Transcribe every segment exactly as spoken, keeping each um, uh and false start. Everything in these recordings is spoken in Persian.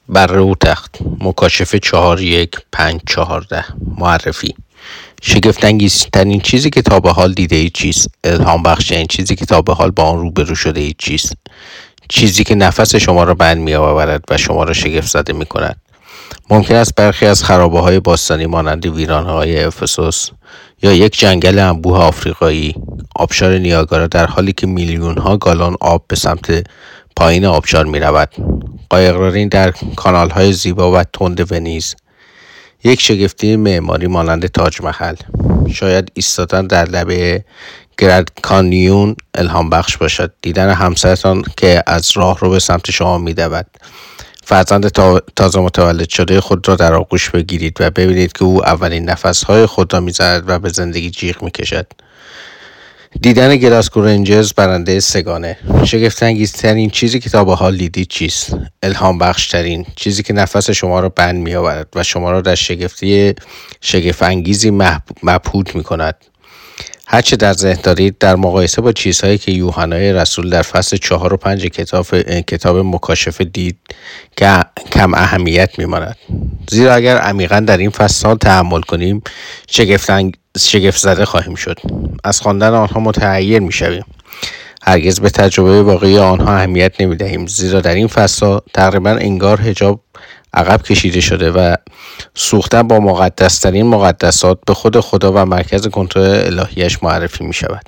بره و تخت، مکاشفه چهار یک پنج چهارده. معرفی: شگفت‌انگیزترین چیزی که تا به حال دیده اید چیست؟ الهام بخشترین چیزی که تا به حال با آن روبرو شده اید چیست؟ چیزی که نفس شما را بند می‌آورد و شما را شگفت زده می‌کند. ممکن است برخی از خرابه‌های باستانی مانند ویرانه‌های افسوس یا یک جنگل انبوه آفریقایی، آبشار نیاگارا، در حالی که میلیون‌ها گالن آب به سمت پایین آبشار می‌رود، قایقرانی در کانال‌های زیبا و تند ونیز، یک شگفتی معماری مانند تاج محل. شاید ایستادن در لبه گرند کانیون الهام بخش باشد. دیدن همسرتان که از راه رو به سمت شما می‌دود. فرزند تازه متولد شده خود را در آغوش بگیرید و ببینید که او اولین نفس‌های خود را می‌زند و به زندگی جیغ می‌کشد. دیدن گلاسگو رنجرز برنده سگانه. شگفت‌انگیزترین چیزی که تا به حال دیدید چیست؟ الهام بخشترین چیزی که نفس شما را بند می‌آورد و شما را در شگفتی شگفت‌انگیزی مبهوت می‌کند. هرچه در ذهن دارید در مقایسه با چیزهایی که یوحنای رسول در فصل چهار و پنج کتاب کتاب مکاشفه دید که کم اهمیت می‌ماند. زیرا اگر عمیقاً در این فصل تأمل کنیم شگفت شگفت زده خواهیم شد. از خواندن آنها متحیر می‌شویم. هرگز به تجربه واقعی آنها اهمیت نمی‌دهیم، زیرا در این فصل تقریباً انگار حجاب عقب کشیده شده و سوختن با مقدس‌ترین مقدسات به خود خدا و مرکز کنترل الهیش معرفی می‌شود.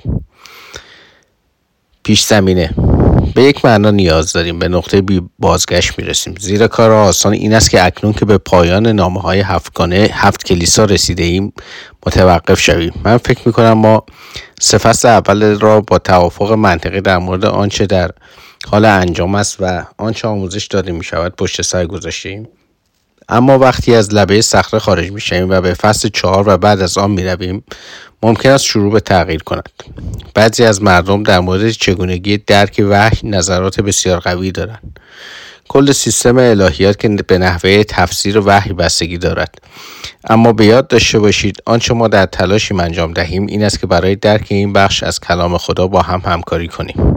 پیش زمینه: به یک معنا نیاز داریم به نقطه بی بازگشت میرسیم، زیرا کار آسان این است که اکنون که به پایان نامه‌های هفتگانه هفت کلیسا رسیده ایم متوقف شویم. من فکر می‌کنم ما سه فصل اول را با توافق منطقی در مورد آنچه در حال انجام است و آنچه آموزش داده می‌شود پشت سر گذاشتیم. اما وقتی از لبه صخره خارج می‌شویم و به فصل چهار و بعد از آن می‌رویم، ممکن است شروع به تغییر کند. بعضی از مردم در مورد چگونگی درک وحی نظرات بسیار قوی دارند. کل سیستم الهیات که به نحوه تفسیر وحی بستگی دارد. اما به یاد داشته باشید آنچه ما در تلاشیم انجام دهیم این است که برای درک این بخش از کلام خدا با هم همکاری کنیم.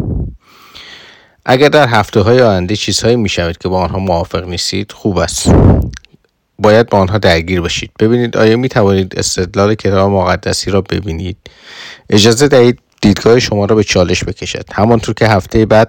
اگر در هفته‌های آینده چیزهایی می‌شود که با آنها موافق نیستید، خوب است. باید با آنها درگیر باشید. ببینید آیا می‌توانید استدلال کتاب مقدسی را ببینید. اجازه دهید دیدگاه شما را به چالش بکشد. همانطور که هفته بعد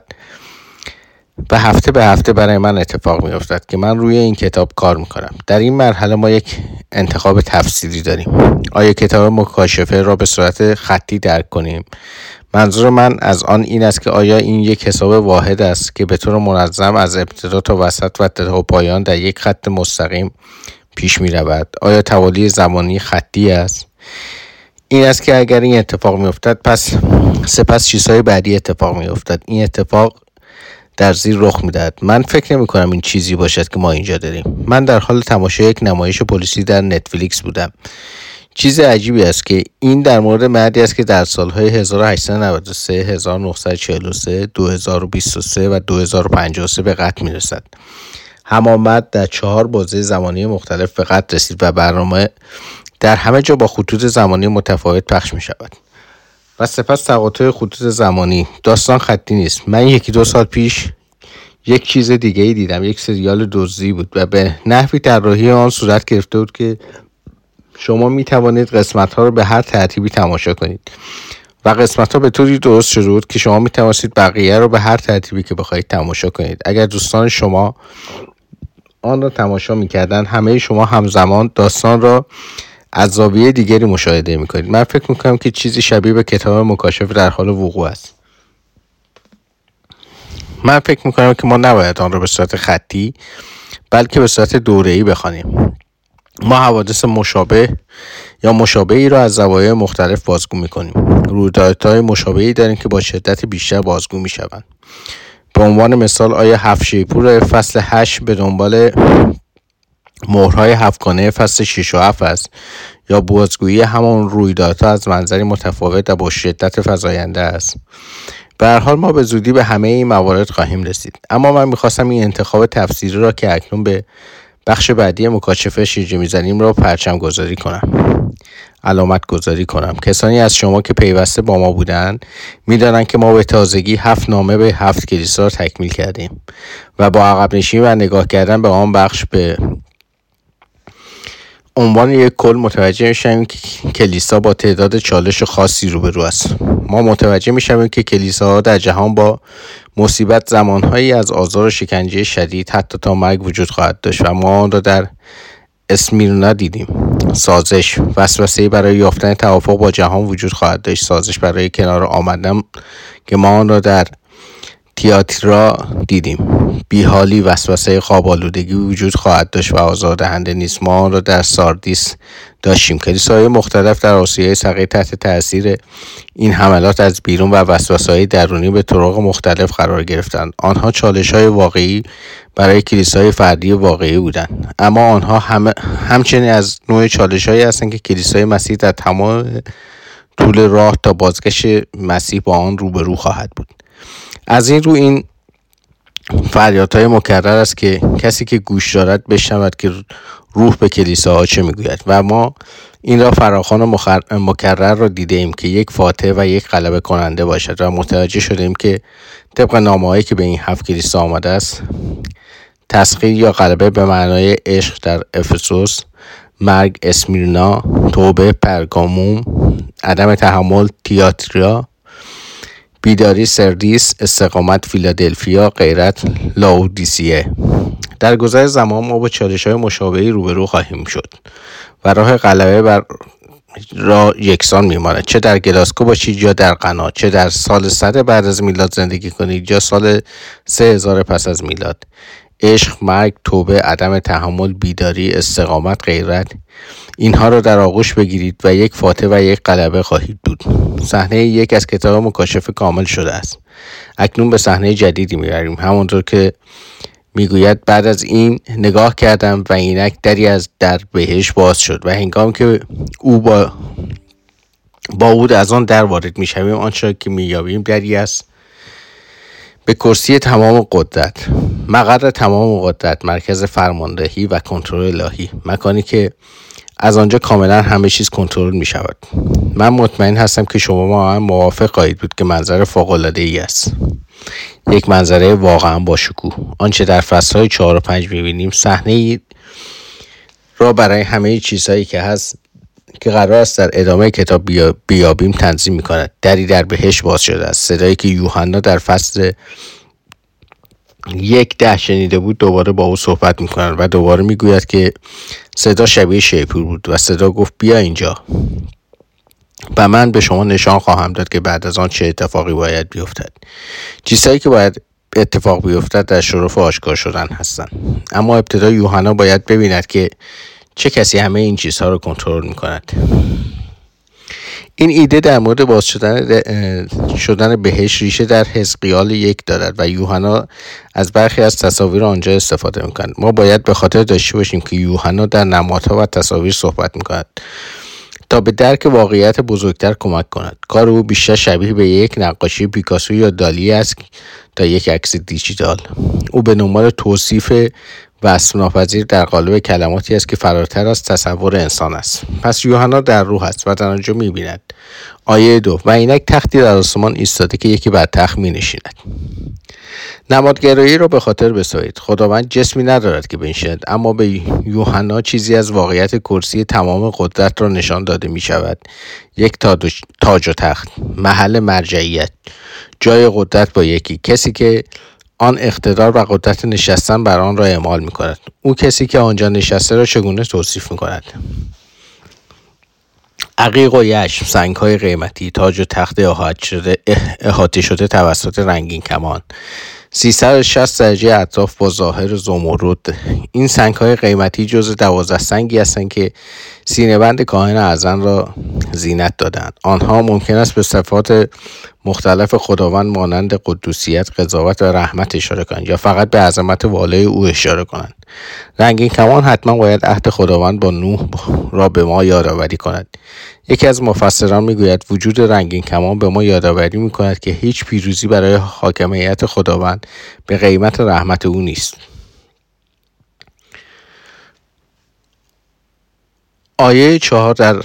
به هفته به هفته برای من اتفاق می‌افتد که من روی این کتاب کار می‌کنم. در این مرحله ما یک انتخاب تفسیری داریم. آیا کتاب مکاشفه را به صورت خطی درک کنیم؟ منظور من از آن این است که آیا این یک حساب واحد است که به طور منظم از ابتدا تا وسط و تا پایان در یک خط مستقیم پیش می رود؟ آیا توالی زمانی خطی است؟ این است که اگر این اتفاق می افتد پس سپس چیزهای بعدی اتفاق می افتد. این اتفاق در زیر رخ می دهد. من فکر نمی کنم این چیزی باشد که ما اینجا داریم. من در حال تماشای یک نمایش پلیسی در نتفلیکس بودم. چیز عجیبی است که این در مورد مردی است که در سالهای هزار و هشتصد و نود و سه، هزار و نهصد و چهل و سه، دو هزار و بیست و سه و دو هزار و پنجاه و سه به قتل می‌رسد. همان مرد در چهار بازه زمانی مختلف به قتل رسید و برنامه در همه جا با خطوط زمانی متفاوت پخش می‌شود. و سپس تقاطع خطوط زمانی. داستان خطی نیست. من یکی دو سال پیش یک چیز دیگه‌ای دیدم. یک سریال دزدی بود و به نحوی طراحی آن صورت گرفته بود که شما می توانید قسمت ها رو به هر ترتیبی تماشا کنید و قسمت ها به طوری درست شده بود که شما می توانید بقیه رو به هر ترتیبی که بخواهید تماشا کنید. اگر دوستان شما آن را تماشا می کردن، همه شما همزمان داستان را از زاویه دیگری مشاهده می کنید. من فکر می کنم که چیزی شبیه به کتاب مکاشفه در حال وقوع است. من فکر می کنم که ما نباید آن را به صورت خطی بلکه به صورت دوره‌ای بخوانیم. ما حوادث مشابه یا مشابهی را از زوایای مختلف بازگو می‌کنیم. رویدادهای مشابهی داریم که با شدت بیشتر بازگو می‌شوند. به عنوان مثال آیا هفت شیپور فصل هشت به دنبال مهرهای هفتگانه فصل شش و هفت است یا بازگویی همان رویدادها از منظری متفاوت و با شدت فزاینده است؟ به هر حال ما به زودی به همه این موارد خواهیم رسید. اما من می‌خواستم این انتخاب تفسیری را که اکنون به بخش بعدی مکاشفه شیرجه میزنیم را پرچم گذاری کنم، علامت گذاری کنم. کسانی از شما که پیوسته با ما بودند میدانند که ما به تازگی هفت نامه به هفت کلیسا را تکمیل کردیم و با عقب نشینی و نگاه کردن به آن بخش به عنوان یک کل متوجه میشیم که کلیسا با تعداد چالش خاصی روبرو است. ما متوجه میشیم که کلیساها در جهان با مصیبت زمانهایی از آزار و شکنجه شدید حتی تا مرگ وجود خواهد داشت و ما آن را در اسمیرنا دیدیم. سازش، وسوسه برای یافتن توافق با جهان وجود خواهد داشت. سازش برای کنار آمدن که ما آن را در تیاتیرا دیدیم. بیحالی، وسوسه، خواب آلودگی وجود خواهد داشت و آزاردهنده نیست. ما آن را در ساردیس داشتیم. کلیساهای مختلف در آسیای صغیر تحت تاثیر این حملات از بیرون و وسوسه‌های درونی به طرق مختلف قرار گرفتند. آنها چالش‌های واقعی برای کلیسای فردی واقعی بودند، اما آنها هم همچنین از نوع چالش‌هایی هستند که کلیسای مسیح در تمام طول راه تا بازگشت مسیح با آن روبرو خواهد بود. از این رو این فریادهای مکرر است که کسی که گوش دارد بشنود که روح به کلیساها چه میگوید و ما این را فراخوان و مخر... مکرر را دیده ایم که یک فاتح و یک غلبه کننده باشد و متوجه شدیم که طبق نامه‌هایی که به این هفت کلیسا آمده است، تسخیر یا غلبه به معنای عشق در افسوس، مرگ اسمیرنا، توبه پرگاموم، عدم تحمل تیاتیرا، بیداری سردیس، استقامت فیلادلفیا، غیرت لاودیسیه. در گذر زمان ما با چالش‌های مشابهی روبرو خواهیم شد و راه غلبه بر را یکسان میماند. چه در گلاسکو باشید یا در قنا، چه در سال صد بعد از میلاد زندگی کنید یا سال سه هزار پس از میلاد. عشق، مرگ، توبه، عدم تحمل، بیداری، استقامت، غیرت، اینها را در آغوش بگیرید و یک فاتح و یک غلبه خواهید بود. صحنه یک از کتاب مکاشفه کامل شده است. اکنون به صحنه جدیدی میبریم. همونطور که میگوید بعد از این نگاه کردم و اینک دری از در بهشت باز شد و هنگام که او با با او از آن در وارد میشویم، آنچه که مییابیم دری است به کرسی تمام قدرت، مقر تمام قدرت، مرکز فرماندهی و کنترل الهی، مکانی که از آنجا کاملا همه چیز کنترل می شود. من مطمئن هستم که شما ما هم موافق خواهید بود که منظر فوق‌العاده‌ای است. یک منظره واقعا با شکوه. آنچه در فصل‌های چهار و پنج می‌بینیم صحنه‌ای را برای همه چیزهایی که هست که قرار است در ادامه کتاب بیابیم تنظیم می‌کند. دری در بهشت باز شده است. صدایی که یوحنا در فصل یک ده شنیده بود دوباره با او صحبت می‌کند و دوباره می‌گوید که صدا شبیه شیپور بود و صدا گفت بیا اینجا و من به شما نشان خواهم داد که بعد از آن چه اتفاقی باید بیفتد. چیزهایی که باید اتفاق بیفتد در شرف آشکار شدن هستند، اما ابتدا یوحنا باید ببیند که چه کسی همه این چیزها رو کنترل می‌کند. این ایده در مورد باز شدن شدن بهشت ریشه در حزقیال یک دارد و یوحنا از برخی از تصاویر آنجا استفاده می‌کند. ما باید به خاطر داشته باشیم که یوحنا در نمادها و تصاویر صحبت می‌کند تا به درک واقعیت بزرگتر کمک کند. کار او بیشتر شبیه به یک نقاشی پیکاسو یا دالی است تا یک عکس دیجیتال. او به دنبال توصیف وصف ناپذیر در قالب کلماتی است که فراتر از تصور انسان است. پس یوحنا در روح است و در آنجا می‌بیند. آیه دو: و اینک تختی در آسمان ایستاده که یکی بر تخت می‌نشیند. نمادگرایی را به خاطر بسپارید. خداوند جسمی ندارد که بنشیند، اما به یوحنا چیزی از واقعیت کرسی تمام قدرت را نشان داده می شود. یک تاج و تخت، محل مرجعیت، جای قدرت با یکی، کسی که آن اقتدار و قدرت نشستن بر آن را اعمال می کند. او کسی که آنجا نشسته را چگونه توصیف می کند؟ عقیق و یشم، سنگ‌های قیمتی، تاج و تخت احاطه شده احاطه شده توسط رنگین کمان، سیصد و شصت درجه اطراف با ظاهر زمرد. این سنگ‌های قیمتی جزء دوازده سنگی هستند که سینه‌بند کاهن اعظم را زینت دادند. آنها ممکن است به صفات مختلف خداوند مانند قدوسیت، قضاوت و رحمت اشاره کنند یا فقط به عظمت والای او اشاره کنند. رنگین کمان حتما باید عهد خداوند با نوح را به ما یادآوری کند. یکی از مفسران میگوید وجود رنگین کمان به ما یادآوری میکند که هیچ پیروزی برای حاکمیت خداوند به قیمت رحمت او نیست. آیه چهار در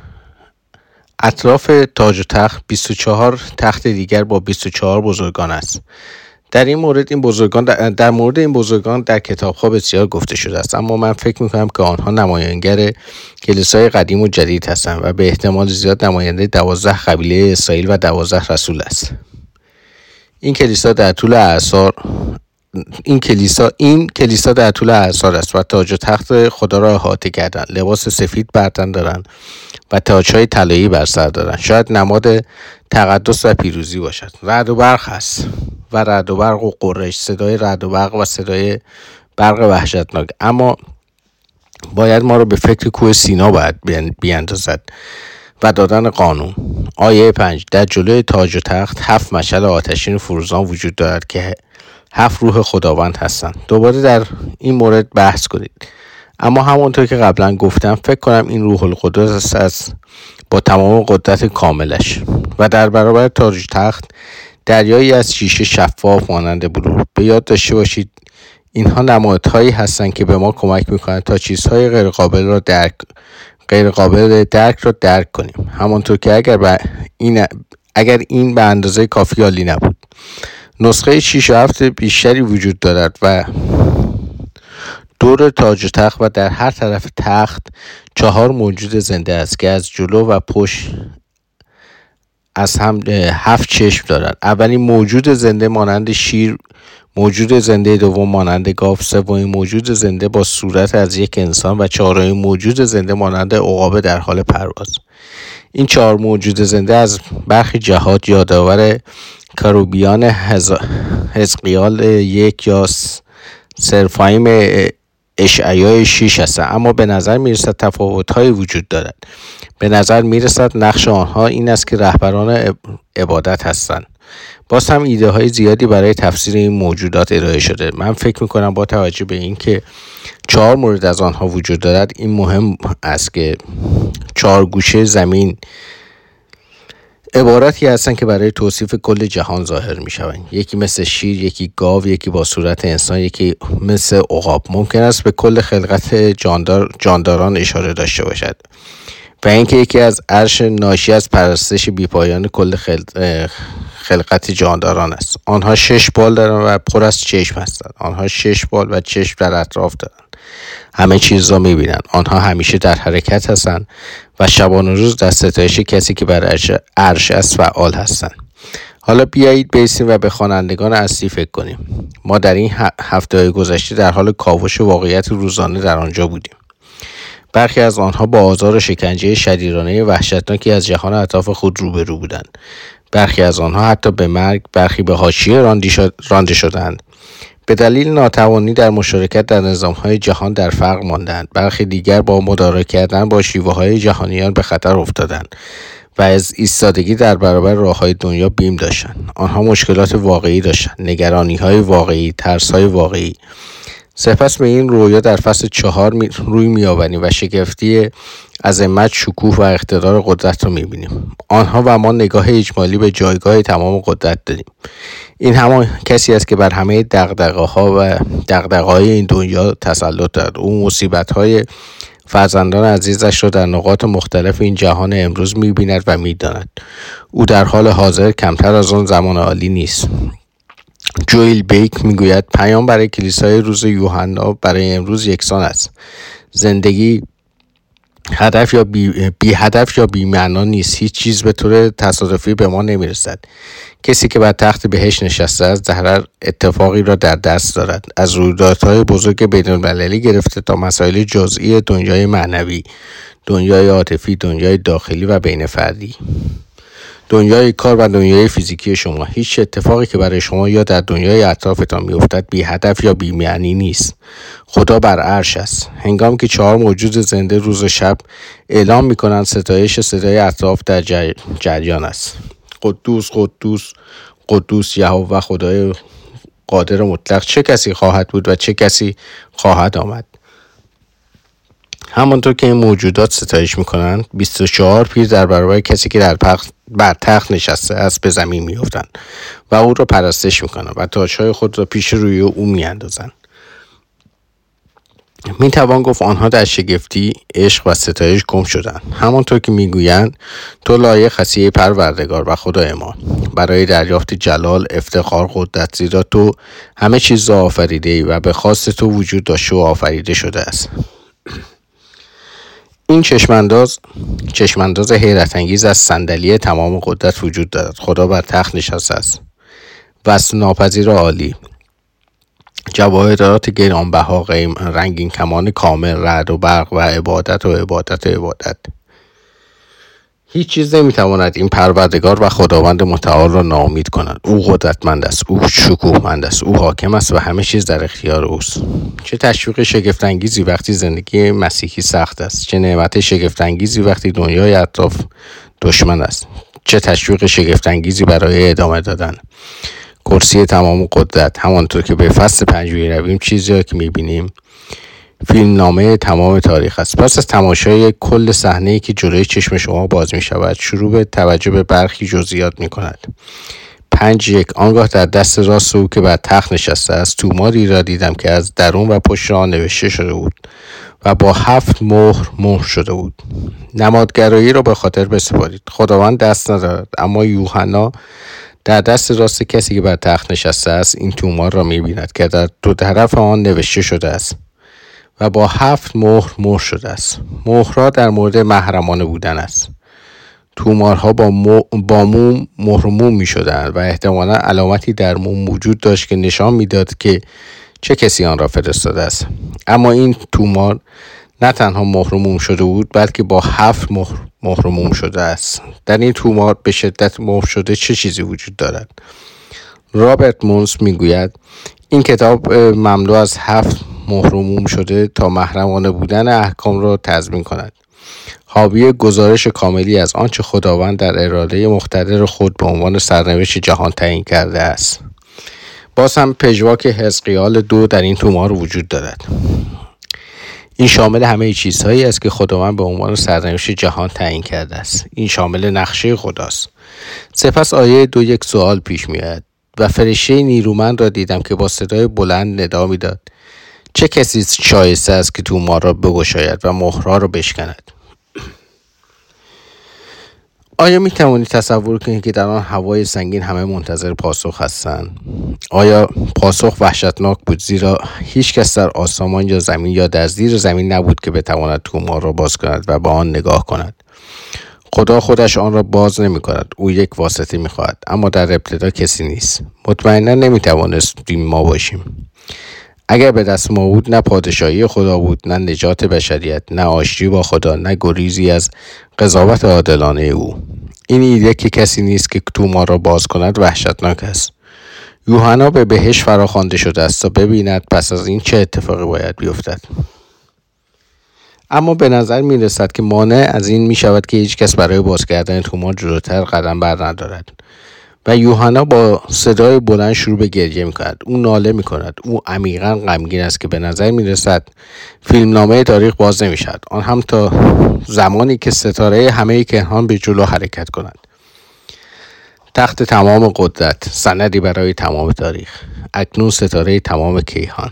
اطراف تاج و تخت بیست و چهار تخت دیگر با بیست و چهار بزرگان است. در این مورد این بزرگان در, در مورد این بزرگان در کتاب‌ها بسیار گفته شده است، اما من فکر می‌کنم که آنها نمایانگر کلیسای قدیم و جدید هستند و به احتمال زیاد نماینده دوازده قبیله اسرائیل و دوازده رسول است. این کلیسا در طول اعصار این کلیسا این کلیسا در طول اعصار است و تاج و تخت خدا را احاطه کردند. لباس سفید بر تن دارند و تاج‌های طلایی بر سر دارند. شاید نماد تقدس و پیروزی باشد. رعد و برق است و رعد و برق و قرش، صدای رعد و برق و صدای برق وحشتناک. اما باید ما رو به فکر کوه سینا باید بیاندازد و دادن قانون. آیه پنج در جلوی تاج و تخت هفت مشعل آتشین فروزان وجود دارد که هفت روح خداوند هستند. دوباره در این مورد بحث کنید. اما همونطور که قبلا گفتم فکر کنم این روح القدس است با تمام قدرت کاملش. و در برابر تاج و تخت دریایی از شیشه شفاف مانند بلور. به یاد داشته باشید اینها نمادهایی هستند که به ما کمک میکنند تا چیزهای غیر قابل را درک غیر قابل درک را درک کنیم. همانطور که اگر با این اگر این به اندازه کافی عالی نبود. نسخه شش و هفت بیشتری وجود دارد و دور تاج و تخت و در هر طرف تخت چهار موجود زنده است که از جلو و پشت از هم هفت چشم دارند. اولین موجود زنده مانند شیر، موجود زنده دوم مانند گاو، سومین موجود زنده با صورت از یک انسان و چهارمین موجود زنده مانند عقابه در حال پرواز. این چهار موجود زنده از برخی جهات یادآور کروبیان حزقیال یک یا سرفایم اشعیا شیش هستند، اما به نظر میرسد تفاوت‌هایی وجود دارد. به نظر میرسد نقش آنها این است که رهبران عبادت هستند. باز هم ایده های زیادی برای تفسیر این موجودات ارائه شده. من فکر میکنم با توجه به اینکه چهار مورد از آنها وجود دارد این مهم است که چهار گوشه زمین عبارتی هستند که برای توصیف کل جهان ظاهر می شوند. یکی مثل شیر، یکی گاو، یکی با صورت انسان، یکی مثل عقاب. ممکن است به کل خلقت جاندار جانداران اشاره داشته باشد. و اینکه یکی از عرش ناشی از پرستش بیپایان کل خلق... خلقت جانداران است. آنها شش بال دارند و پر از چشم هستند. آنها شش بال و چشم در اطراف دارند. همه چیز را می‌بینند. آنها همیشه در حرکت هستند و شبان و روز در ستایش کسی که بر عرش, عرش است فعال هستند. حالا بیایید بیستیم و به خوانندگان اصلی فکر کنیم. ما در این هفته‌های گذشته در حال کاوش واقعیت روزانه در آنجا بودیم. برخی از آنها با آزار و شکنجه شدیدانه وحشتناکی از جهان اطراف خود روبرو بودند. برخی از آنها حتی به مرگ، برخی به حاشیه رانده شدند. به دلیل ناتوانی در مشارکت در نظام‌های جهان در فقر ماندند. برخی دیگر با مدارا کردن با شیوه‌های جهانیان به خطر افتادند و از ایستادگی در برابر راه‌های دنیا بیم داشتند. آنها مشکلات واقعی داشتند، نگرانی‌های واقعی، ترس‌های واقعی. سپس به این رویا در فصل چهار می روی می‌آوریم و شگفتی عظمت، شکوه و اقتدار قدرت را می‌بینیم. آنها و ما نگاه اجمالی به جایگاه تمام قدرت داریم. این همان کسی است که بر همه دغدغه‌ها و دغدغه‌های این دنیا تسلط دارد. او مصیبت‌های فرزندان عزیزش را در نقاط مختلف این جهان امروز می‌بیند و می‌داند. او در حال حاضر کمتر از آن زمان عالی نیست. جوئیل بیک میگوید پیام برای کلیسای روز یوحنا برای امروز یکسان است. زندگی هدف یا بی, بی هدف یا بی معنا نیست. هیچ چیز به طور تصادفی به ما نمیرسد. کسی که بر تخت بهشت نشسته است در هر اتفاقی را در دست دارد، از رویدادهای بزرگ بین‌المللی گرفته تا مسائل جزئی دنیای معنوی، دنیای عاطفی، دنیای داخلی و بین فردی، دنیای کار و دنیای فیزیکی شما. هیچ اتفاقی که برای شما یا در دنیای اطرافتان میافتد بی هدف یا بی معنی نیست. خدا بر عرش است. هنگامی که چهار موجود زنده روز و شب اعلام میکنند ستایش صدای اطراف در جر... جریان است. قدوس قدوس قدوس یهوه خدای قادر مطلق، چه کسی خواهد بود و چه کسی خواهد آمد. همانطور که این موجودات ستایش میکنند، بیست و چهار پیر در برابر کسی که در پخ... بر تخت نشسته است به زمین میافتند و او را پرستش میکنند و تاج‌های خود را پیش روی او میاندازند. می توان گفت آنها در شگفتی، عشق و ستایش گم شدند. همانطور که میگویند تو لایق هستی پروردگار و خدای ما برای دریافت جلال، افتخار، قدرت، زیرا تو همه چیز را آفریده ای و به خواست تو وجود داشته و آفریده شده است. این چشمانداز چشمانداز حیرت انگیز از صندلی تمام قدرت وجود دارد. خدا بر تخت نشسته است. وصف ناپذیر و عالی. جواهرات گرانبها، رنگین کمان کامل، رعد و برق و عبادت و عبادت و عبادت. هیچ چیز نمیتواند این پروردگار و خداوند متعال را ناامید کند. او قدرتمند است، او شکوهمند است، او حاکم است و همه چیز در اختیار اوست. چه تشویق شگفت انگیزی وقتی زندگی مسیحی سخت است. چه نعمت شگفت انگیزی وقتی دنیای اطراف دشمن است. چه تشویق شگفت انگیزی برای ادامه دادن. کرسی تمام قدرت. همانطور که به فصل پنج میرویم چیزی که میبینیم فیلمنامه تمام تاریخ است. پس از تماشای کل صحنه‌ای که جلوی چشم شما باز می‌شود، شروع به توجه به برخی جزئیات می‌کند. پنج یک آنگاه در دست راست او که بر تخت نشسته است توماری را دیدم که از درون و پشت آن نوشته شده بود و با هفت مهر مهر شده بود. نمادگرایی را به خاطر بسپارید. خداوند دست ندارد، اما یوحنا در دست راست کسی که بر تخت نشسته است این تومار را می‌بیند که در دو طرف آن نوشته شده است و با هفت مهر مهر شده است. مهرها در مورد محرمانه بودن است. تومارها با, مو با موم مهر موم می شدند و احتمالا علامتی در موم وجود داشت که نشان می داد که چه کسی آن را فرستاده است. اما این تومار نه تنها مهر موم شده بود بلکه با هفت مهر مهر موم شده است. در این تومار به شدت مهر شده چه چیزی وجود دارد؟ رابرت مونس می گوید این کتاب مملو از هفت مهرموم شده تا محرمانه بودن احکام را تضمین کند. حاوی گزارش کاملی از آنچه خداوند در اراده مقتدر خود به عنوان سرنوشت جهان تعیین کرده است. باز هم پژواک حزقیال دو در این تومار وجود دارد. این شامل همه چیزهایی است که خداوند به عنوان سرنوشت جهان تعیین کرده است. این شامل نقشه خداست. سپس آیه دو یک سوال پیش می‌آید و فرشته نیرومند را دیدم که با صدای بلند ندا می‌داد چه کسی شایسته است که تومار را بگشاید و مهرها را بشکند؟ آیا می توانید تصور کنید که در آن هوای سنگین همه منتظر پاسخ هستند؟ آیا پاسخ وحشتناک بود زیرا هیچ کس در آسمان یا زمین یا در زیر زمین نبود که بتواند تومار را باز کند و به آن نگاه کند. خدا خودش آن را باز نمی کند. او یک واسطه می خواهد، اما در ابتدا کسی نیست. مطمئنا نمی توانستیم ما باشیم. اگر به دست ما بود نه پادشاهی خدا بود، نه نجات بشریت، نه آشتی با خدا، نه گریزی از قضاوت عادلانه او. این ایده که کسی نیست که تومار را باز کند وحشتناک است. یوحنا به بهشت فراخوانده شده است تا ببیند پس از این چه اتفاقی باید بیفتد. اما به نظر می رسد که مانع از این می شود که هیچ کس برای باز کردن تومار جلوتر قدم بر ندارد. و یوحنا با صدای بلند شروع به گریه می کند. او ناله می کند. او عمیقا غمگین است که به نظر می رسد فیلمنامه تاریخ باز نمی شود. آن هم تا زمانی که ستاره همه کیهان به جلو حرکت کند. تخت تمام قدرت، سندی برای تمام تاریخ. اکنون ستاره تمام کیهان.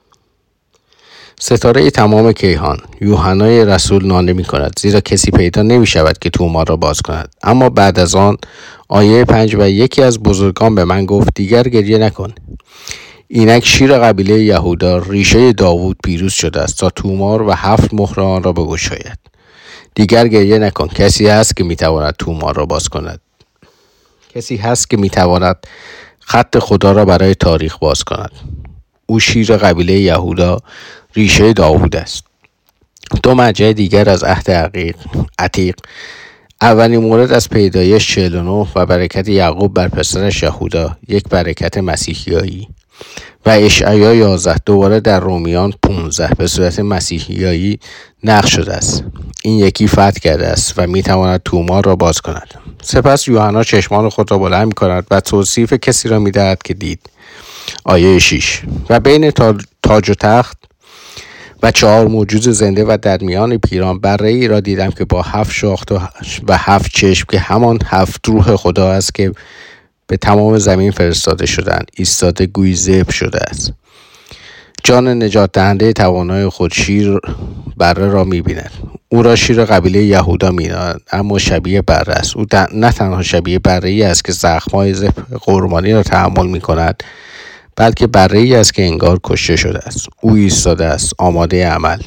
ستاره تمام کیهان. یوحنای رسول ناله می کند زیرا کسی پیدا نمی شود که تومار را باز کند. اما بعد از آن آیه پنج و یکی از بزرگان به من گفت دیگر گریه نکن. اینک شیر قبیله یهودا ریشه داوود پیروز شده است تا تومار و هفت مهر آن را بگشاید. دیگر گریه نکن. کسی هست که می تواند تومار را باز کند. کسی هست که می تواند خط خدا را برای تاریخ باز کند. او شیر قبیله یهودا ریشه داوود است. دو مرجع دیگر از عهد عقیق عتیق. اولین مورد از پیدایش چهل و نه و برکت یعقوب بر پسرش یهودا، یک برکت مسیحیایی. و اشعیا یازده دوباره در رومیان پانزده به صورت مسیحیایی نقش شده است. این یکی فتح کرده است و میتواند تومار را باز کند. سپس یوحنا چشمان خود را بلند می‌کند و توصیف کسی را می‌دهد که دید. آیه شش و بین تاج و تخت و چهار موجود زنده و در میان پیران بره‌ای را دیدم که با هفت شاخت و هفت چشم که همان هفت روح خدا است که به تمام زمین فرستاده شدند ایستاده گویی ذبح شده است. جان نجات دهنده توانای خود شیر بره را می‌بیند. او را شیر قبیله یهودا می‌دانند، اما شبیه بره است. او نه تنها شبیه بره‌ای است که زخم‌های ذبح قربانی را تحمل می‌کند، بلکه بره‌ای است که انگار کشته شده است. او ایستاده است، آماده عمل.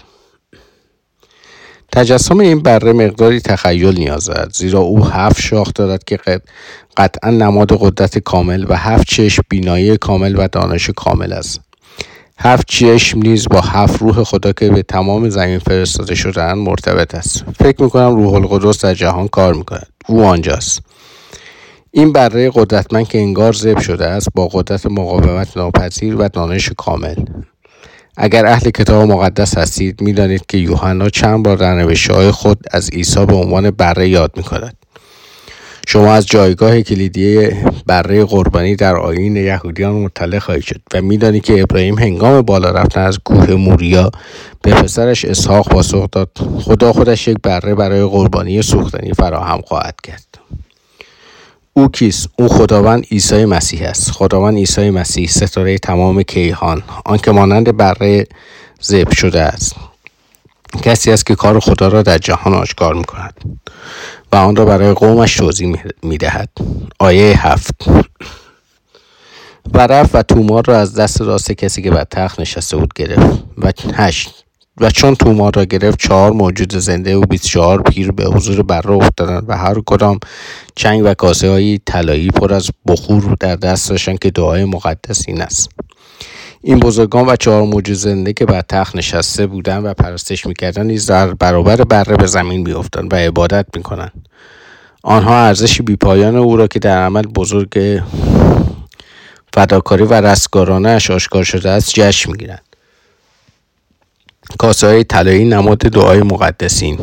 تجسم این بره مقداری تخیل نیاز دارد، زیرا او هفت شاخ دارد که قطعا نماد قدرت کامل و هفت چشم بینایی کامل و دانش کامل است. هفت چشم نیز با هفت روح خدا که به تمام زمین فرستاده شده‌اند مرتبط است. فکر می‌کنم روح القدس در جهان کار می‌کند. او آنجاست. این بره قدرتمند که انگار ذبح شده است، با قدرت مقاومت ناپذیر و دانش کامل. اگر اهل کتاب مقدس هستید، می‌دانید که یوحنا چند بار در نوشته‌های خود از عیسی به عنوان بره یاد می‌کند. شما از جایگاه کلیدی بره قربانی در آیین یهودیان مطلع خواهید شد و می‌دانید که ابراهیم هنگام بالا رفتن از کوه موریا به پسرش اسحاق پاسخ داد: خدا خودش یک بره برای قربانی سوختنی فراهم خواهد کرد. او کیست؟ او خداوند عیسی مسیح است. خداوند عیسی مسیح ستاره تمام کیهان، آنکه مانند بره ذبح شده است، کسی است که کار خدا را در جهان آشکار می‌کند و آن را برای قومش توضیح می‌دهد. آیه هفت: و رفت و تومار را از دست راست کسی که بر تخت نشسته بود گرفت. و هشت: و چون تومار را گرفت، چهار موجود زنده و بیست و چهار پیر به حضور بره افتادند و هر کدام چنگ و کاسه های طلایی پر از بخور در دست داشتند که دعای مقدس این است: این بزرگان و چهار موجود زنده که بر تخت نشسته بودند و پرستش می‌کردند نیز در برابر بره به زمین می‌افتند و عبادت می‌کنند. آنها ارزش بی‌پایان او را که در عمل بزرگ فداکاری و رستگارانه اش آشکار شده است جشن می‌گیرند. کاسه‌های طلایی نماد دعای مقدسین.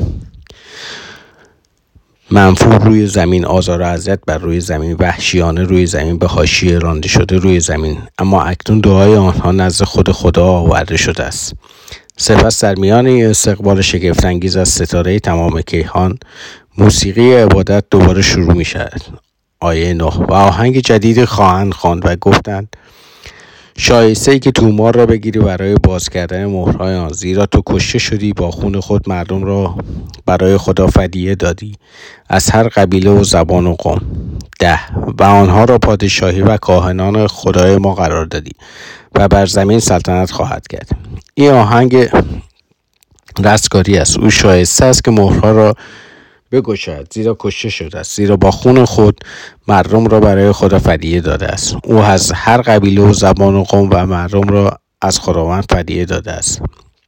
منفور روی زمین، آزار و اذیت بر روی زمین، وحشیانه روی زمین، به حاشیه رانده شده روی زمین، اما اکنون دعای آنها نزد خود خدا آورده شده است. سپس در میان این استقبال شگفت‌انگیز از ستاره تمام کیهان، موسیقی عبادت دوباره شروع می شود. آیه نه: و آهنگ جدیدی خواهند خواند و گفتند: شایسته ای که تومار را بگیری برای باز کردن مهرهای آن، زیرا تو کشته شدی، با خون خود مردم را برای خدا فدیه دادی، از هر قبیله و زبان و قوم. ده: و آنها را پادشاهی و کاهنان خدای ما قرار دادی و بر زمین سلطنت خواهد کرد. این آهنگ رستگاری است. او شایسته است که مهرها را بگشاید، زیرا کشته شده است، زیرا با خون خود مردم را برای خدا فدیه داده است. او از هر قبیله و زبان و قوم و مردم را از خداوند فدیه داده است.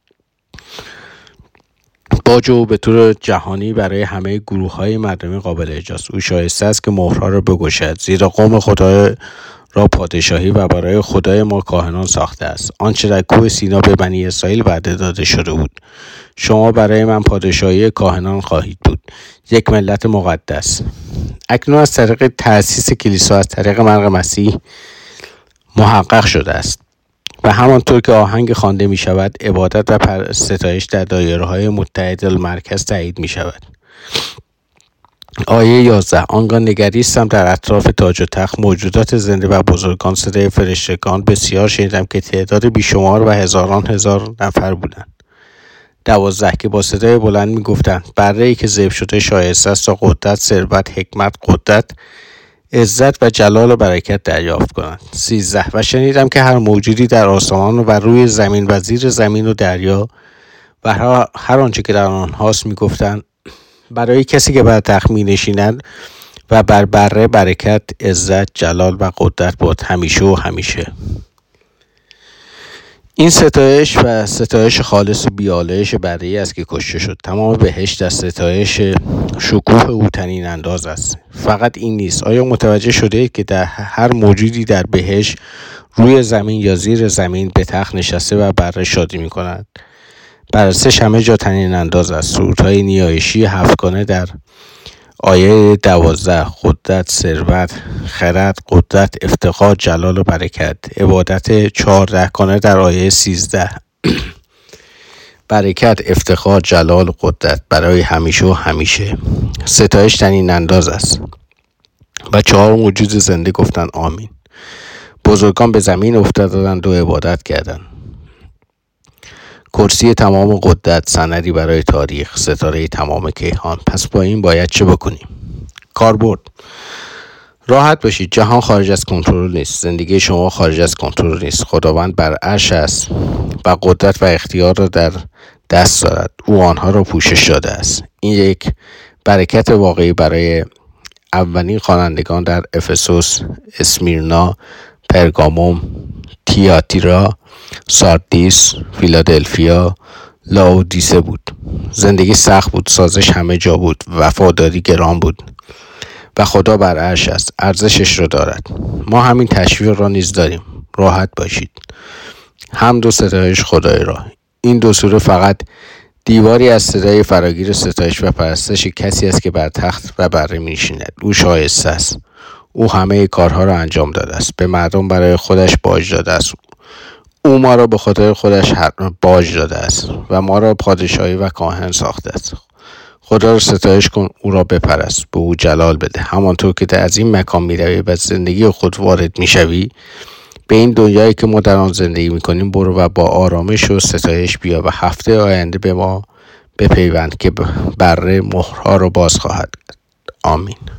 باج او به طور جهانی برای همه گروه‌های مردمی قابل اجراست. او شایسته است که مهرها را بگشاید، زیرا قوم خدا را پادشاهی و برای خدای ما کاهنان ساخته است. آنچه در کوه سینا به بنی اسرائیل وعده داده شده بود: شما برای من پادشاهی کاهنان خواهید بود، یک ملت مقدس. اکنون از طریق تأسیس کلیسا، از طریق مرگ مسیح محقق شده است و همانطور که آهنگ خوانده می شود، عبادت و ستایش در دایره‌های متحد المرکز تایید می شود. آیه یازده: آنگاه نگریستم در اطراف تاج و تخت، موجودات زنده و بزرگان، صدای فرشتگان بسیار شنیدم که تعداد بیشمار و هزاران هزار نفر بودند. دوازده: که با صدای بلند می گفتند: بره‌ای که ذبح شده شایسته است تا قدرت، ثروت، حکمت، قدرت، عزت و جلال و برکت دریافت کنند. سیزده: و شنیدم که هر موجودی در آسمان و روی زمین و زیر زمین و دریا و هر آنچه که در آنهاست می گفتند: برای کسی که بر تخت می نشیند و بر بره برکت، عزت، جلال و قدرت باد همیشه و همیشه. این ستایش و ستایش خالص و بیالایش بره‌ای است که کشته شد. تمام بهشت از ستایش شکوه او طنین انداز است. فقط این نیست. آیا متوجه شده اید که در هر موجودی در بهشت، روی زمین یا زیر زمین، به تخت نشسته و بره شادی می کند؟ پرستش همه جا طنین انداز است. سرودهای نیایشی هفتگانه در آیه دوازده: قدرت، ثروت، خرد، قدرت، افتخار، جلال و برکت. عبادت چهارده گانه در آیه سیزده: برکت، افتخار، جلال و قدرت برای همیشه و همیشه. ستایش طنین انداز است. و چهار موجود زنده گفتند آمین. بزرگان به زمین افتادند و عبادت کردند. کرسی تمام قدرت، سندی برای تاریخ، ستاره تمام کیهان. پس با این باید چه بکنیم؟ کاربرد: راحت باشید، جهان خارج از کنترل نیست. زندگی شما خارج از کنترل نیست. خداوند بر عرش است و قدرت و اختیار را در دست دارد. او آنها را پوشش داده است. این یک برکت واقعی برای اولین خوانندگان در افسوس، اسمیرنا، پرگاموم، تیاتیرا، ساردیس، فیلادلفیا، لاودیسه بود. زندگی سخت بود، سازش همه جا بود، وفاداری گران بود و خدا بر عرش است، ارزشش را دارد. ما همین تشویق را نیز داریم. راحت باشید. حمد و ستایش خدای را. این دو سوره فقط دیواری از صدای فراگیر ستایش و پرستش کسی است که بر تخت و بره می‌نشیند. او شایسته است. او همه کارها را انجام داده است. به مردم برای خودش باج داده است. او ما را به خاطر خودش باج داده است و ما را پادشاهی و کاهن ساخته است. خدا را ستایش کن، او را بپرست، به او جلال بده. همانطور که از این مکان میروی و زندگی خود وارد میشوی، به این دنیایی که ما در آن زندگی میکنیم برو و با آرامش و ستایش بیا و هفته آینده به ما بپیوند که بره مهرها را باز خواهد. آمین.